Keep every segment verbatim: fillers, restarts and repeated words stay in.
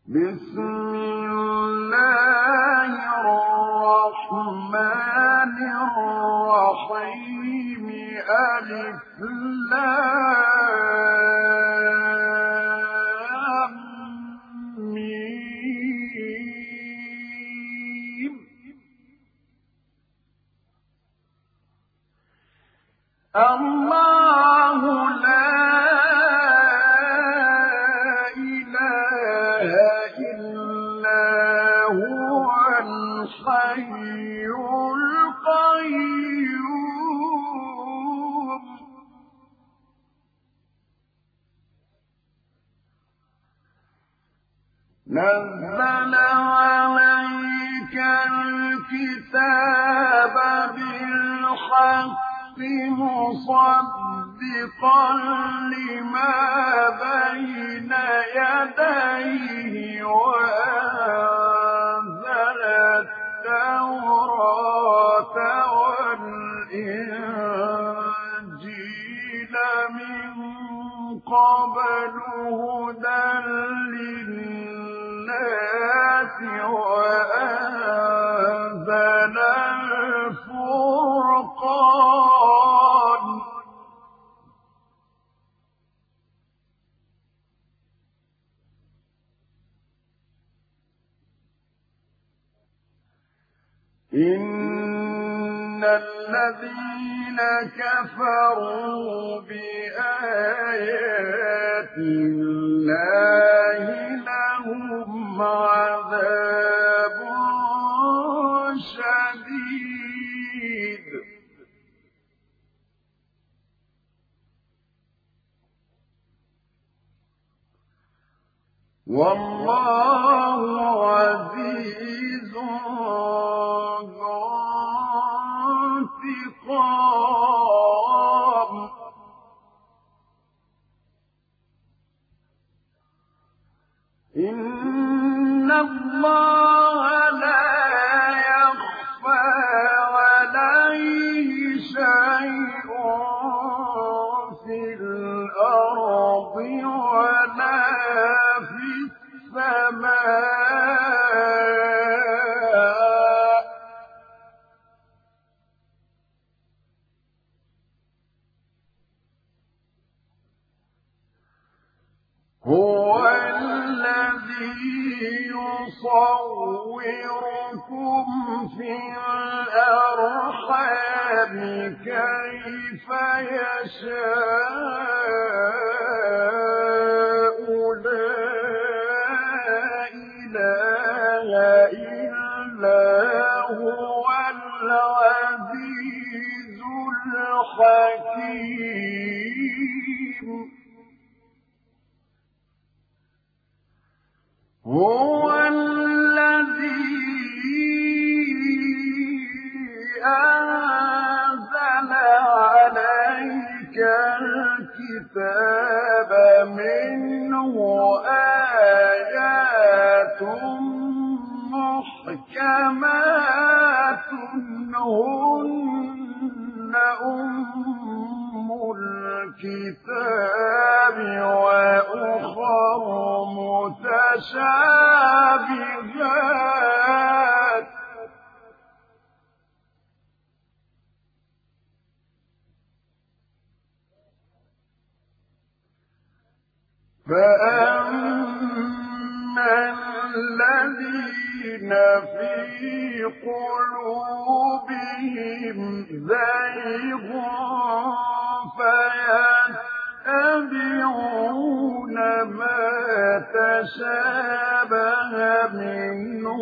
بسم الله الرحمن الرحيم ألف لام ميم الله لا إله إلا هو الحي القيوم نزل عليك الكتاب بالحق مصدقا لما بين يديه وأنزل التوراة والإنجيل من قبل هدى للناس وأنزل الفرقان إن الذين كفروا بآيات الله لهم عذاب شديد والله عزيز ذو انتقام إن الله لا يخفى عليه شيء في الأرض ولا في السماء هو الذي يصوركم في الأرحام كيف يشاء لا إله إلا هو العزيز الحكيم هو الذي أنزل عليك الكتاب منه آيات محكمات هن أم الكتاب وأخر متشابهات فأما الذين في قلوبهم زيغ فيتبعون ما تشابه منه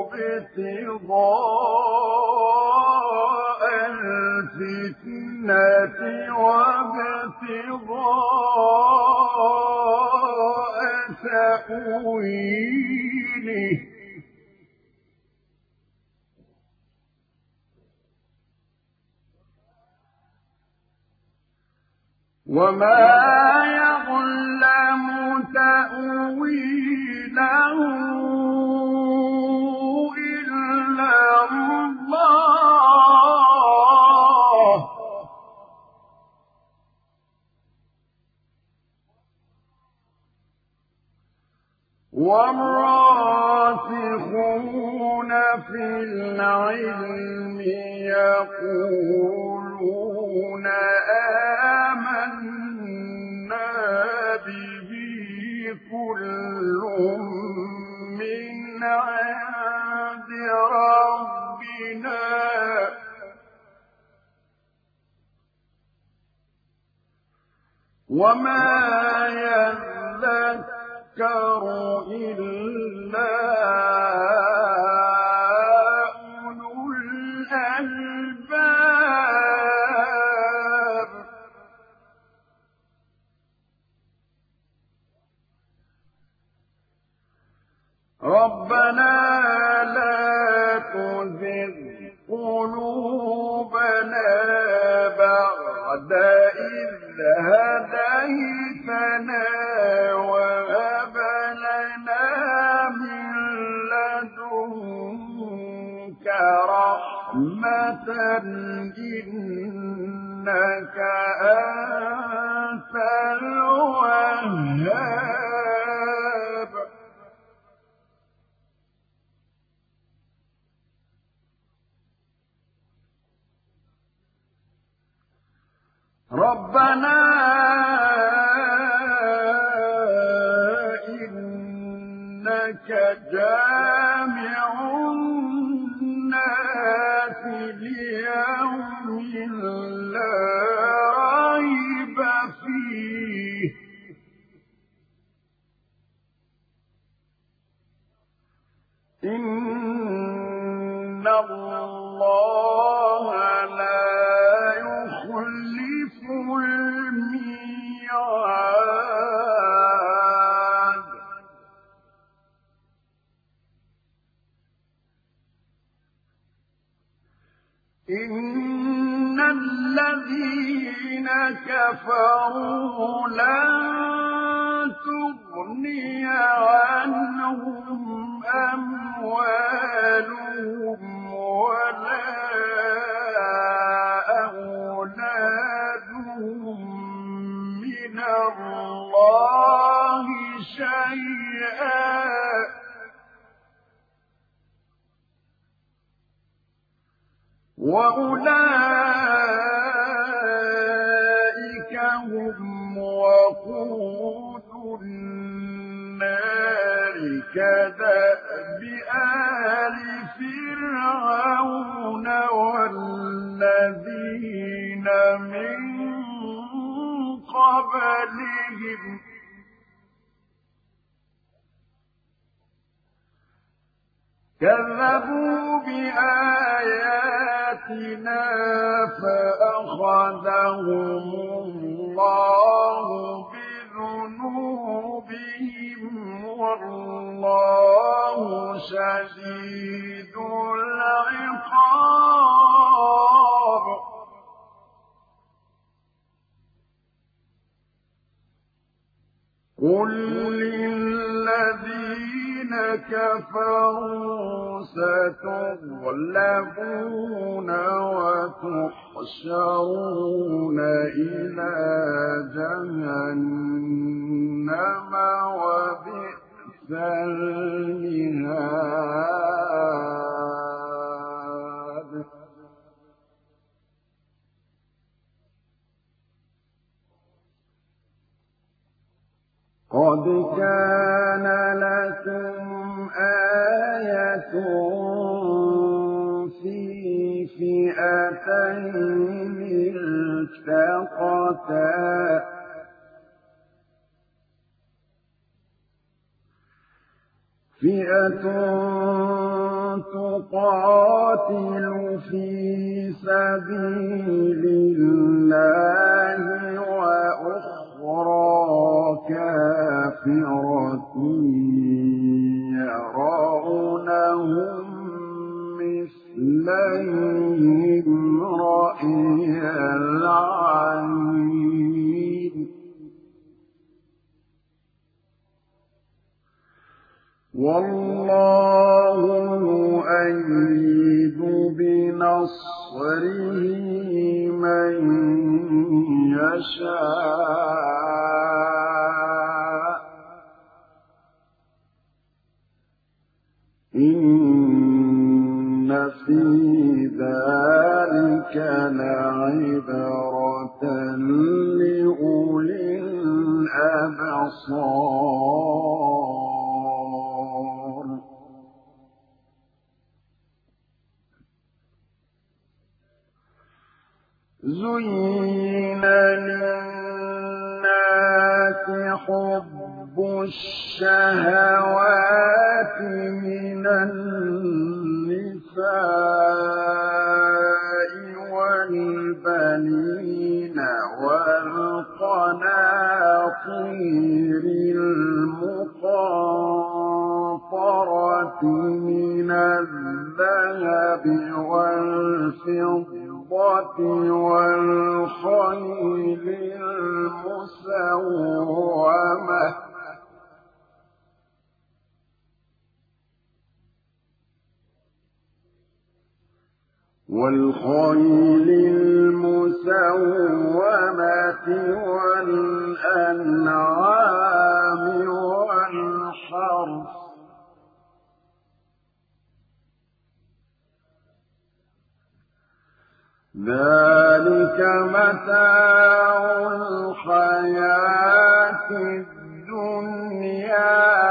ابتغاء الفتنة وابتغاء تأويله وما يعلم تأويله إلا الله والراسخون في العلم يقولون آمنا به كل من عند ربنا وما يذكر إلا أولو الألباب ربنا لا تزغ قلوبنا بعد إذ هديتنا وهب لنا من لدنك رحمة إنك أنت الوهاب ربنا إنك جامع الناس ليوم لا ريب فيه إن الله لا يخلف الميعاد إن الذين كفروا لن تغني عنهم أموالهم ولا أولادهم من الله شيئا وأولئك هم وقود النار كدأب آل فرعون والذين من قبلهم كذبوا بآياتنا فأخذهم الله بذنوبهم والله شديد العقاب قل للذين كفروا ستغلبون وتحشرون إلى جهنم وبئس المهاد قد كان لكم آية في فئتين التقتا فئة تقاتل في سبيل الله وأخرى كافرة يرونهم مثليهم رأي العين والله يؤيد بنصره من يشاء إن في ذلك لعبرة لأولي الأبصار زين للناس حب الشهوات من النساء والبنين والقناطير المقنطرة من الذهب والفضة والخيل المسومة والخيل المسومة والأنعام والحرث ذلك متاع الحياة الدنيا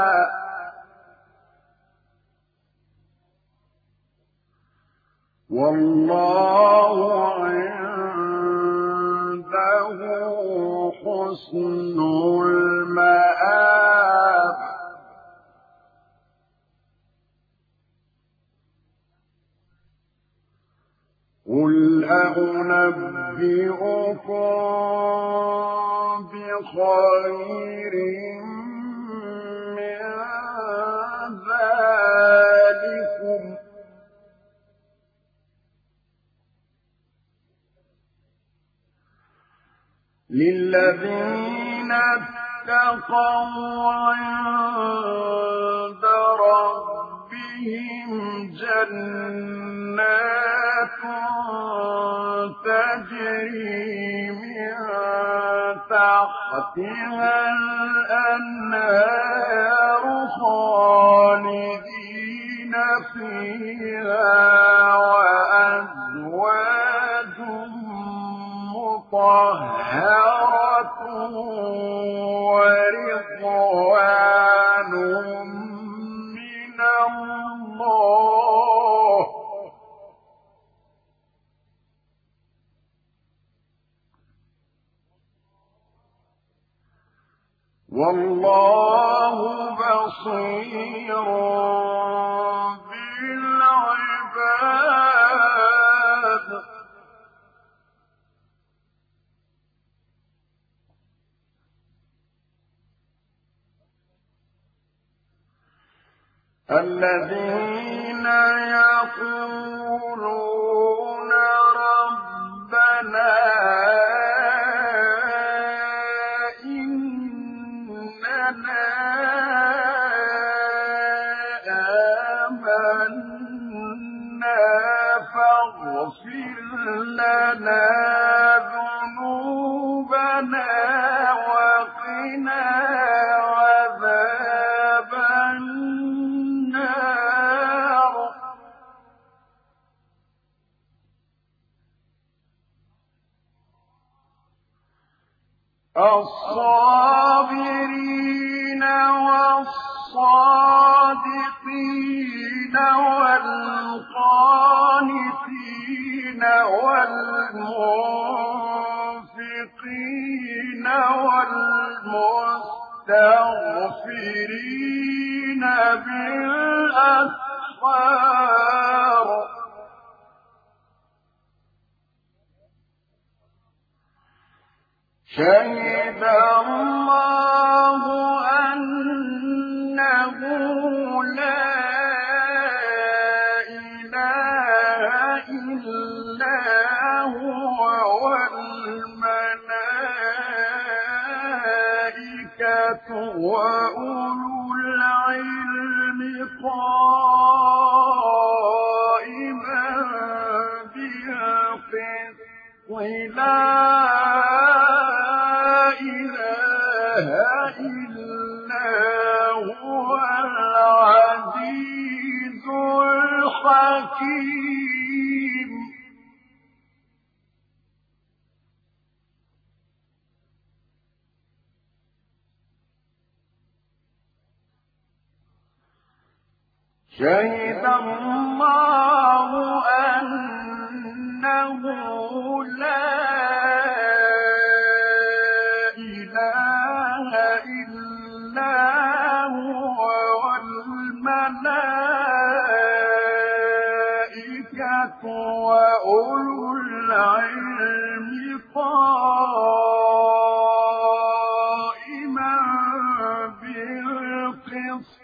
والله عنده حسن المآب قل أنبئكم بخير من ذلكم للذين اتقوا عند ربهم جنات تجري من تحتها الأنهار خالدين فيها وأزواج مطهرة ورضوان من الله والله بصير بالعباد الذين يقولون ربنا إننا آمنا فاغفر لنا ذنوبنا وقنا عذاب النار الصابرين والصادقين والقانتين والمنفقين والمستغفرين بالأسحار شهد الله أنه لا إله إلا هو والملائكة وأولو العلم قائما بالقسط لا إله إلا هو العزيز حكيم شهد الله أنه لا إله إلا هو والملائكة وأولو العلم قائما بالقسط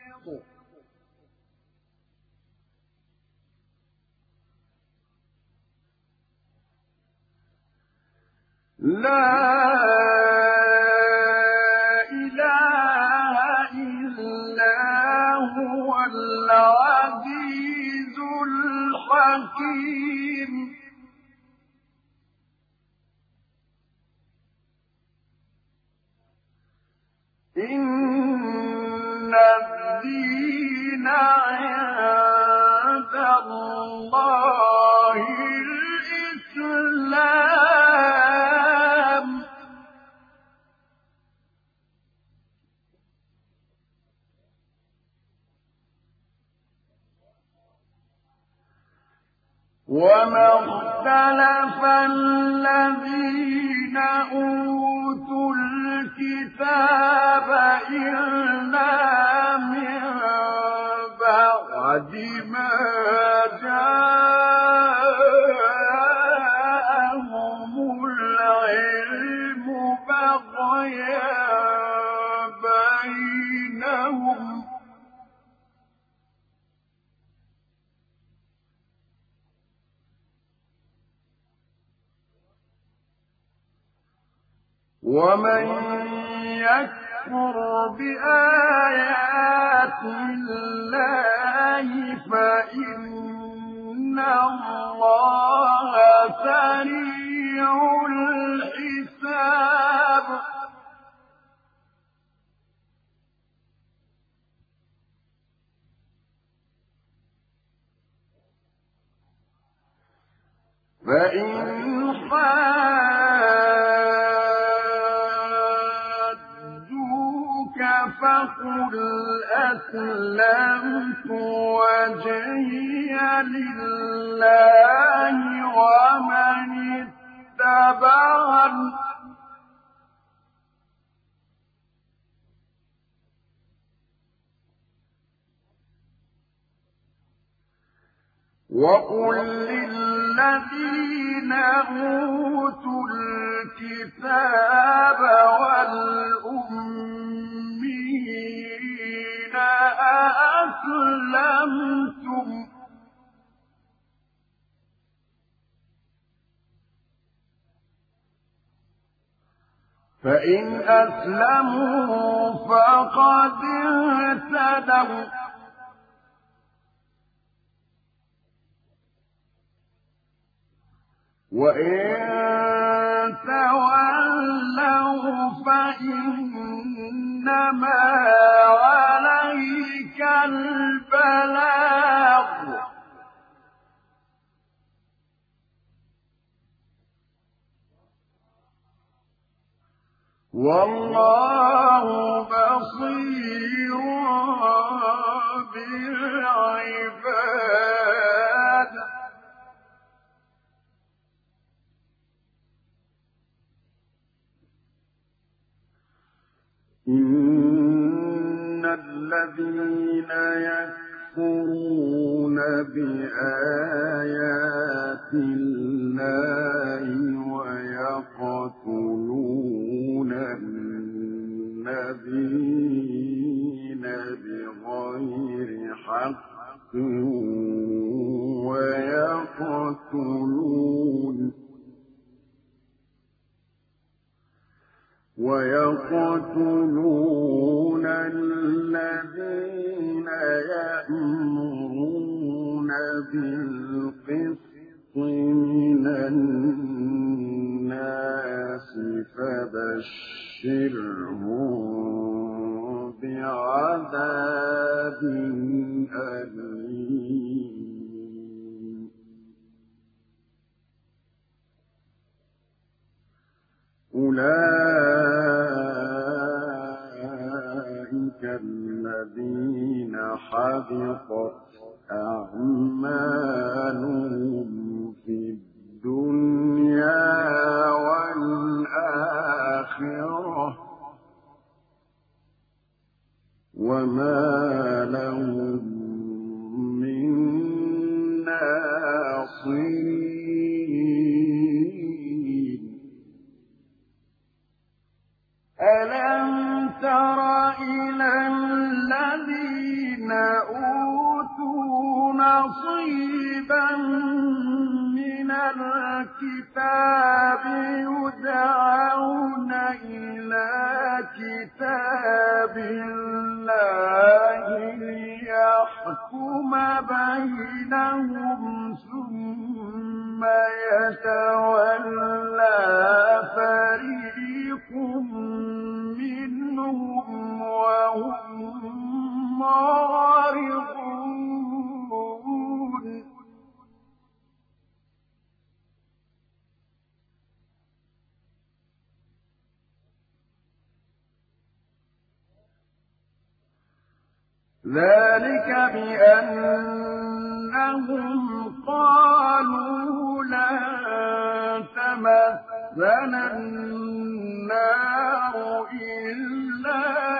لا إله إلا هو العزيز الحكيم إن الدين عند الله الإسلام وما اختلف الذين أوتوا الكتاب إلا من بعد ما جاءهم العلم بغيا بينهم ومن يكفر بآيات الله فإن الله سريع الحساب فإن فقل أسلمت وجهي لله ومن اتبعني وقل للذين أوتوا الكتاب والأمين أأسلمتم فإن أسلموا فقد اهتدوا وإن تولوا فإنما عليك البلاغ والله بصير بالعباد إن الذين يكفرون بآيات الله ويقتلون النبيين بغير حق ويقتلون ويقتلون الذين يأمرون بالقسط من الناس فبشرهم بعذاب أليم أولئك الذين حبطت أعمالهم في الدنيا والآخرة وما لهم من ناصرين ألم تر إلى الذين أوتوا نصيبا من الكتاب يدعون إلى كتاب الله ليحكم بينهم ثم يتولى فريق منهم وهم معرضون ذلك بأنهم قالوا لن تمسنا النار إلا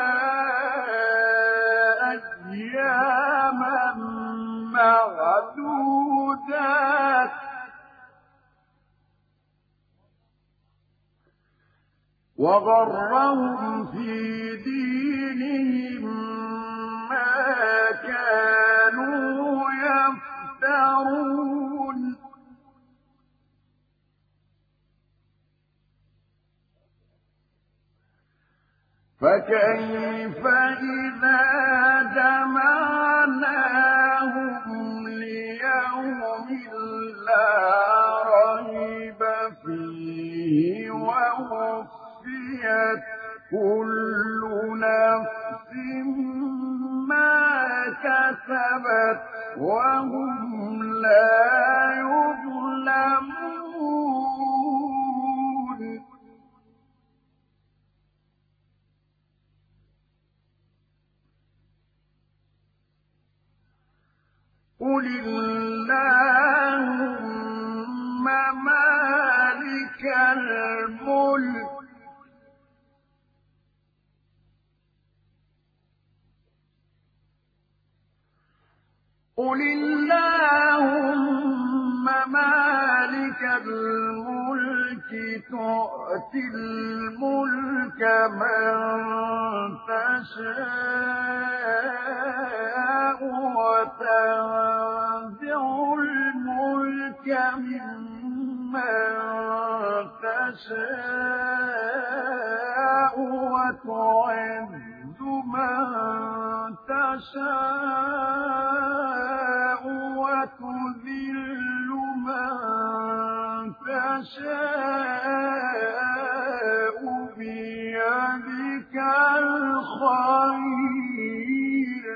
أياما معدودات وغرهم في دينهم ما كانوا يفترون فكيف إذا جمعناهم ليوم لا ريب فيه ووفيت كل نفس ما كسبت وهم لا يظلمون قل اللهم مالك الملك قل اللهم مالك الملك تؤتي الملك من تشاء وتنزع الملك ممن تشاء وتعز من تشاء وتذل من تشاء بيدك الخير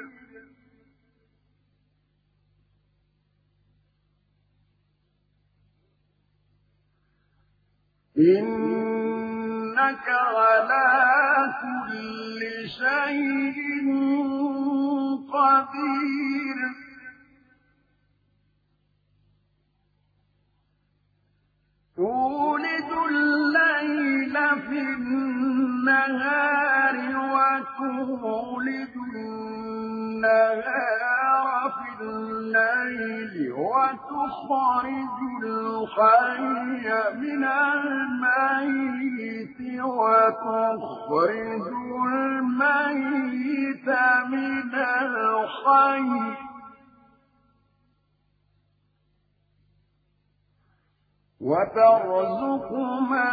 إنك على كل شيء قدير تولد الليل في النهار وتولد النهار في الليل وتخرج الحي من الميت وتخرج الميت من الحي وترزق من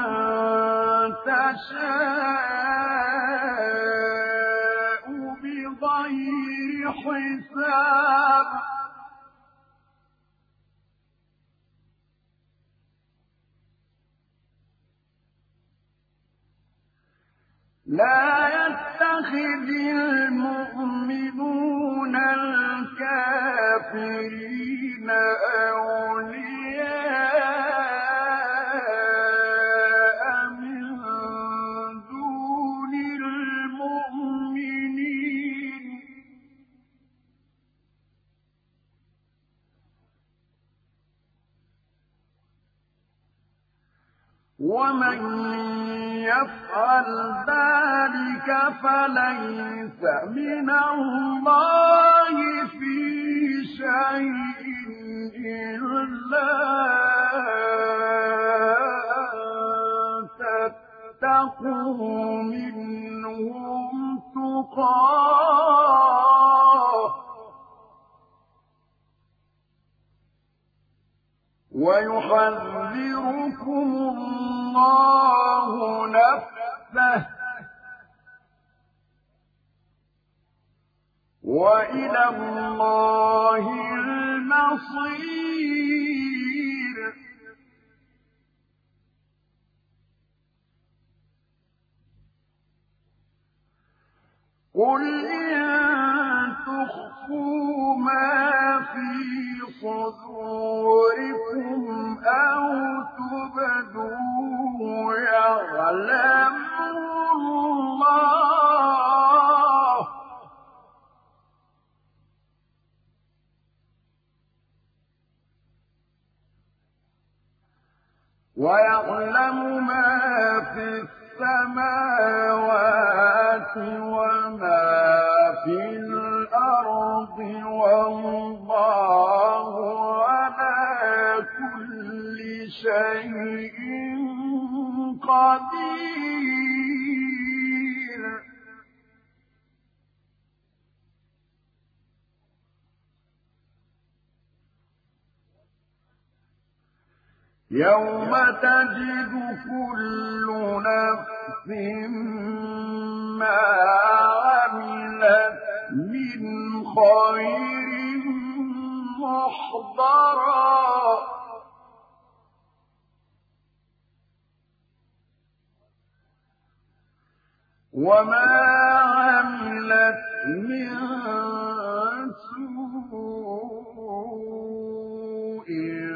تشاء بغير حساب لا يتخذ المؤمنون الكافرين أولياء من ومن يفعل ذلك فليس من الله في شيء إلا تتقوا منهم تقاه ويحذركم الله نفسه وإلى الله المصير. قل إن تخفوا ما في صدوركم أو تبدوه يعلمه الله ويعلم ما في السماوات وما في الأرض والله على كل شيء قدير. يوم تجد كل نفس ما عملت من خير محضرا وما عملت من سوء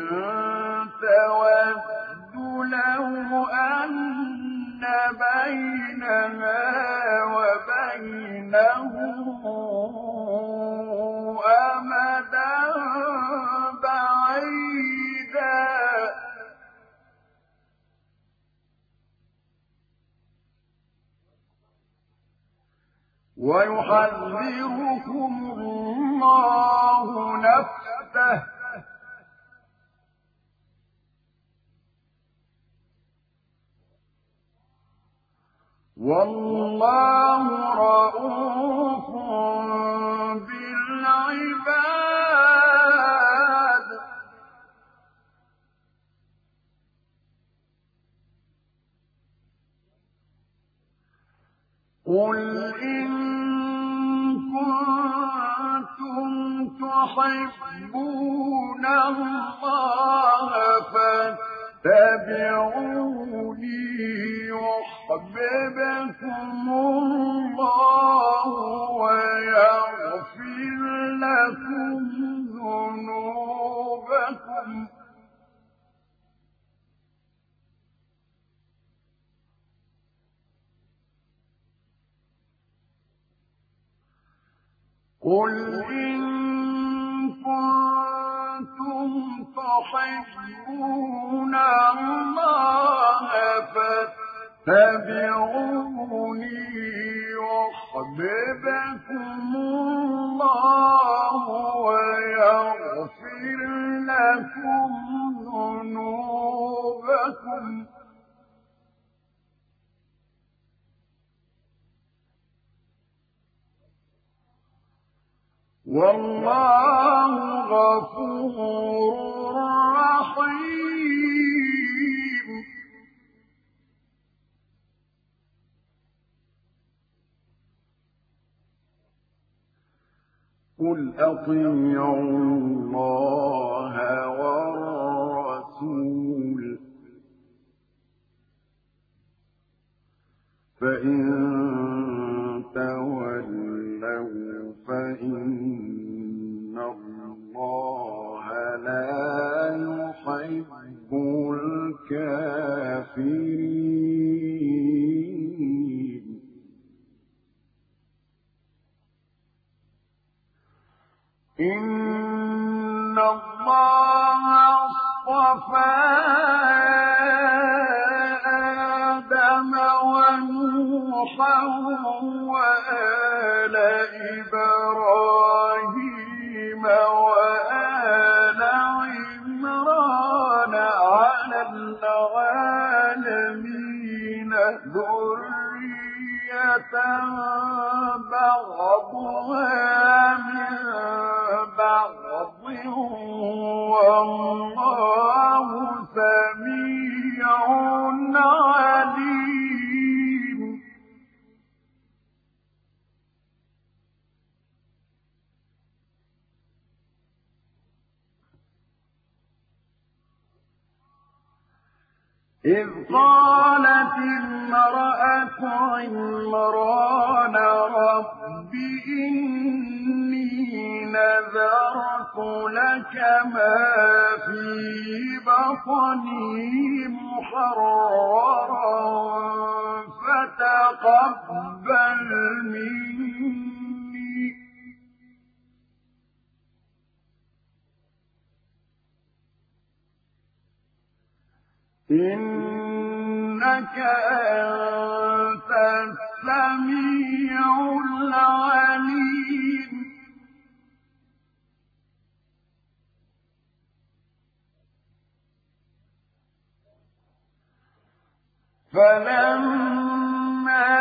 تود لو أن بينها وبينه أمدا بعيدا ويحذركم الله نفسه والله رءوف بالعباد. قل إن كنتم تحبون الله فاتبعوني يحببكم الله ويغفر لكم ذنوبكم قل إن كنتم تحبون الله فاتبعوني يحببكم الله ويغفر لكم ذنوبكم والله غفور رحيم. قل أطيعوا الله والرسول فإن تولوا فإن الله لا يحب الكافرين. إن الله اصطفى ونوحا وآل إبراهيم وآل عمران على العالمين ذرية بعضها من بعض والله سميع عليم. إذ قالت امرأة عمران رب إني نذرت لك ما في بطني محررا فتقبل مني إنك أنت السميع العليم. فلما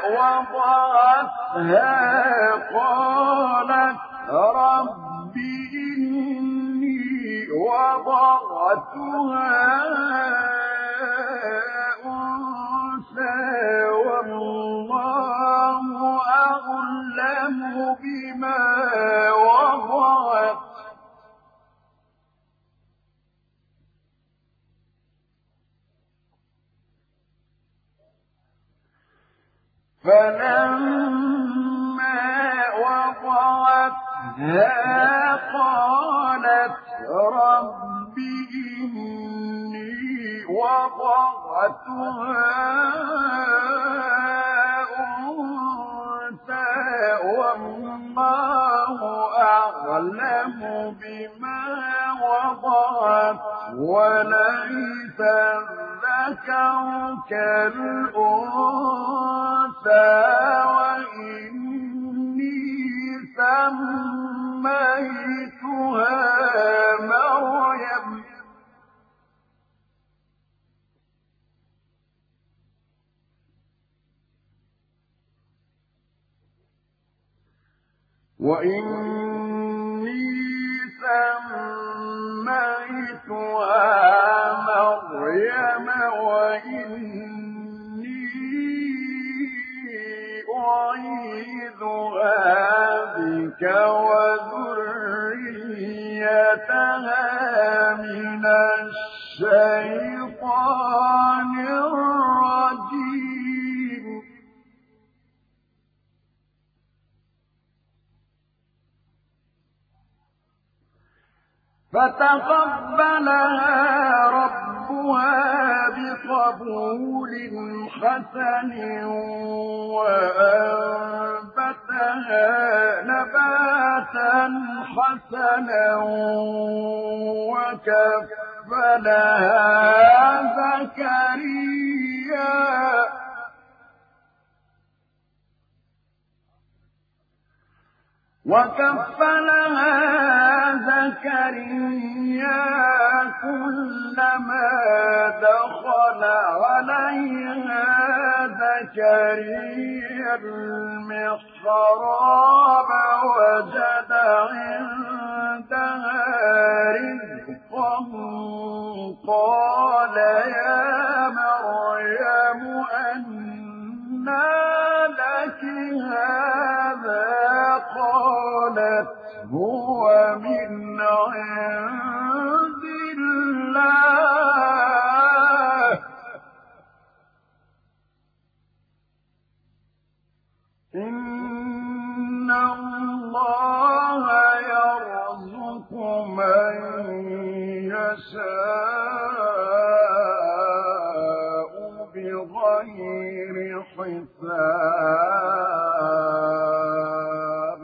وضعتها قالت رب إني وضعتها والله أعلم بما وضعت فلما وضعتها قالت رب إني وضعتها أنثى والله أعلم بما وضعت وليس الذكر كالأنثى وإني سميتها مريم وإني سميتها مريم وإني أعيذها بك وذريتها من الشيطان الرجيم. فتقبلها ربها بقبول حسن وأنبتها نباتا حسنا وكفلها زكريا وكفلها زكريا كلما دخل عليها زكريا المحراب وجد عندها رزقا قال يا مريم أنى لك هذا قالت هو من عند الله إن الله يرزق من يشاء بغير حساب.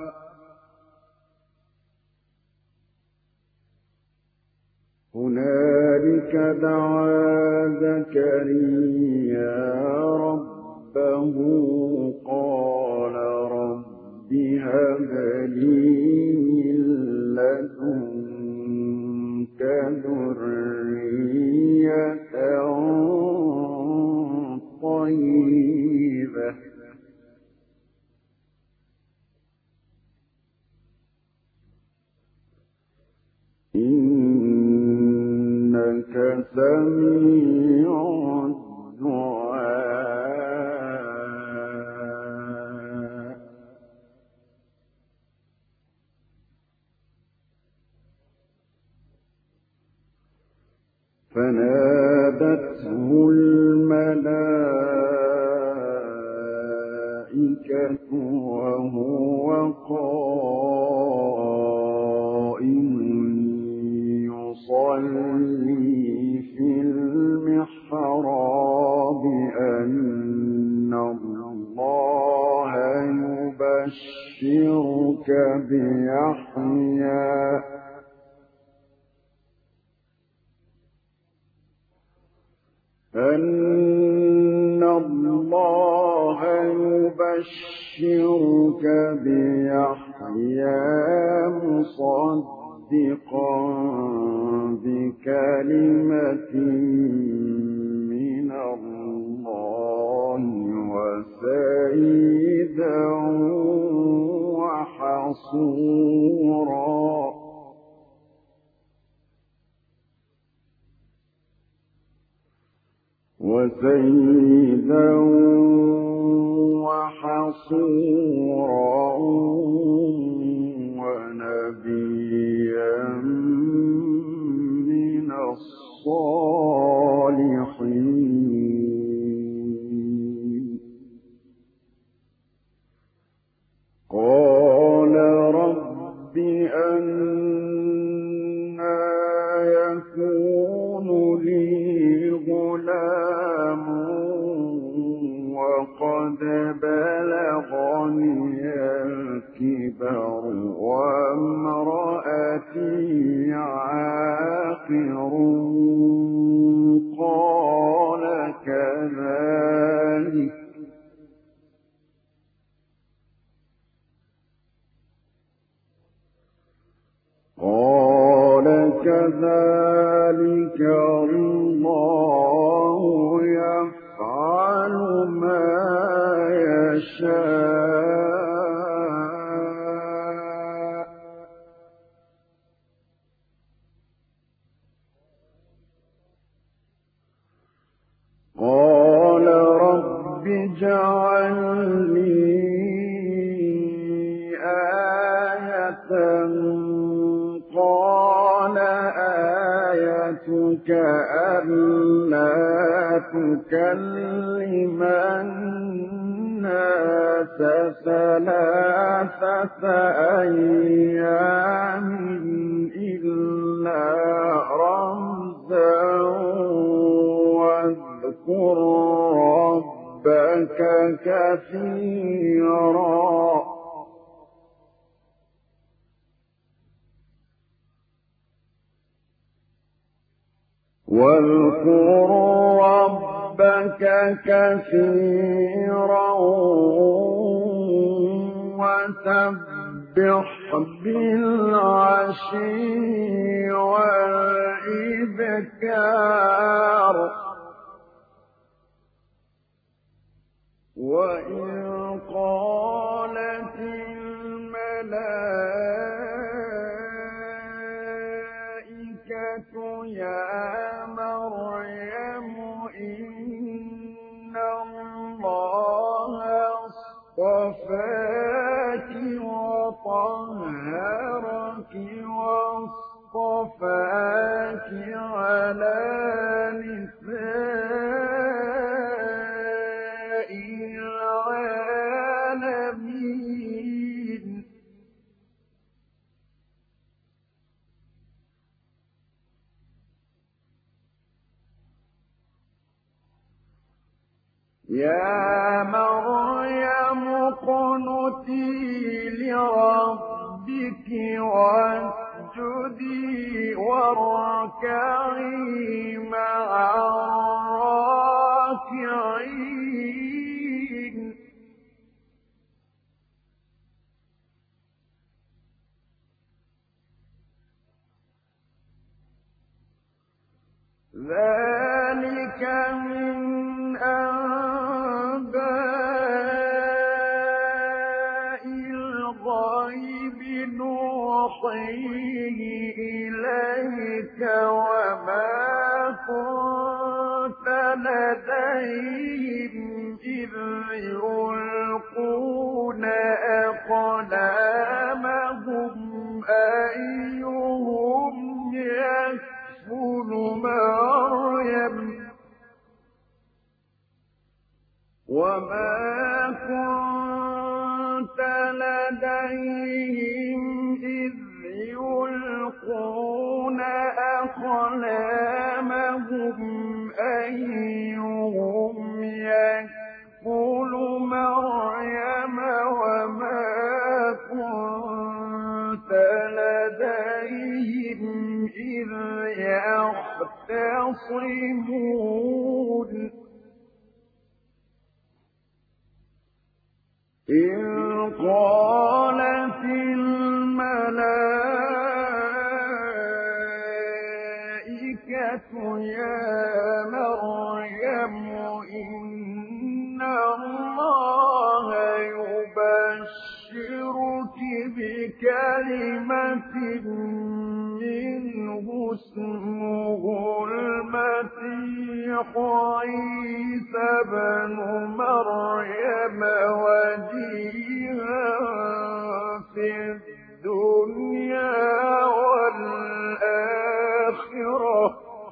هنالك دعا زكريا ربه ربه قال رب هب لي من لدنك ذرية طيبة إنك سميع الدعاء فنادته الملائكة وهو قائم يصلي في المحراب أن الله يبشرك بيحيى أن الله يبشرك بيحيى مصدقا بكلمة من الله وسيدا وحصورا وسيدا وحصورا ونبيا من الصالحين قال رب أنى يكون لي غلام وقد بلغني الكبر وامرأتي عاقر قال كذلك قال كذلك الله يفعل ما يشاء قال رب اجعل لي آية قال آيتك ألا تكلم الناس ثلاثة أيام إلا رمزا واذكر ربك كثيرا واذكر ربك كثيرا وسبح بالعشي والإبكار وإن قالت الملائكة يا مريم إن الله اصطفاك وطهرك واصطفاك على نساء العالمين يا مريم اقنتي لربك واسجدي واركعي مع الراكعين ذلك من أنباء الغيب نوحيه إليك وما كنت لديهم إذ يلقون أقلامهم أيهم يكفل مريم وما كنت لديهم إذ يلقون أقلامهم أيهم يكفل مريم وما كنت لديهم إذ يختصمون إذ قالت الملائكة يا مريم إن الله يبشرك بكلمة منه اسمه المسيح عيسى بن مريم وجيها في الدنيا والآخرة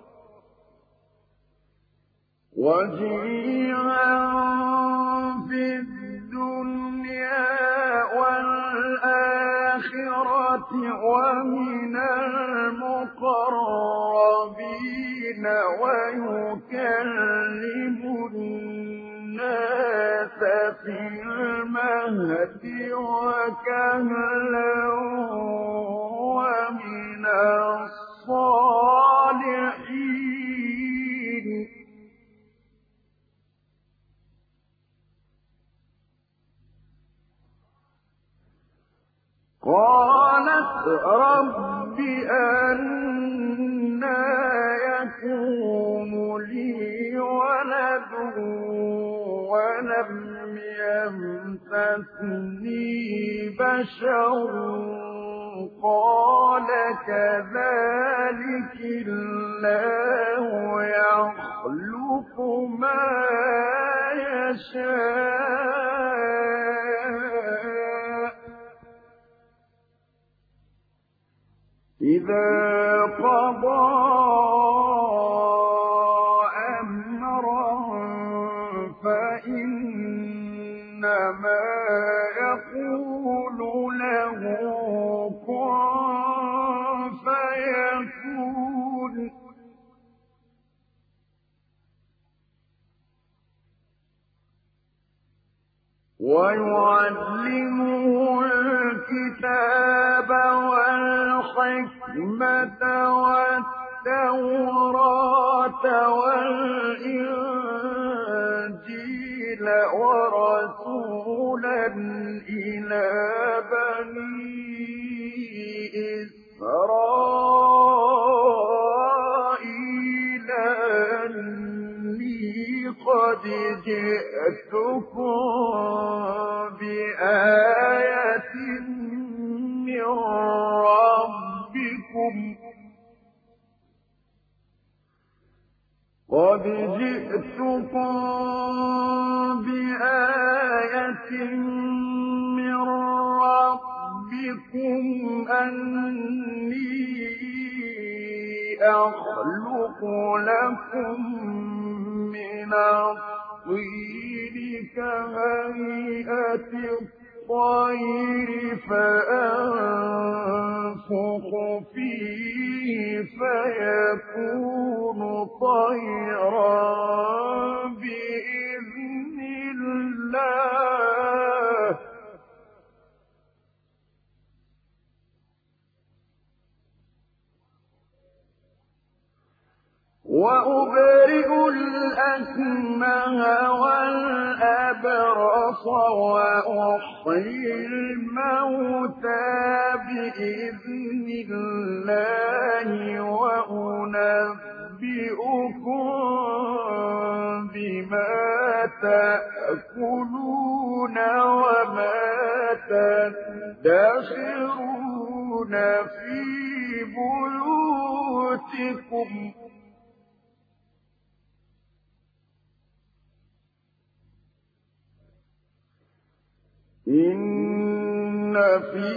وجيها في الدنيا والآخرة ومن المقربين ويكلم الناس في المهد وكهلا ومن الصالحين قالت رب أنى يكون لي ولد ولم يمسسني بشر قال كذلك الله يخلق ما يشاء إذا قضى أمرا فإنما يقول له كن فيكون ويعلمه الكتاب والحكمة والتوراة والإنجيل ورسولا إلى بني إسرائيل أني قد جئتكم بآية من ربكم قد جئتكم بآية من ربكم أني أخلق لكم من الطين كهيئة الطير فأنفخ فيه فيكون طيرا بإذن الله وأبرئ الأكمه والأبرص وأحيي الموتى بإذن الله وأنبئكم تأكلون وما تدخرون في بيوتكم إن في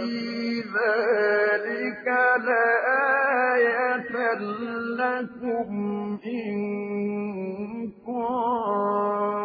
ذلك لآية لكم إن كنتم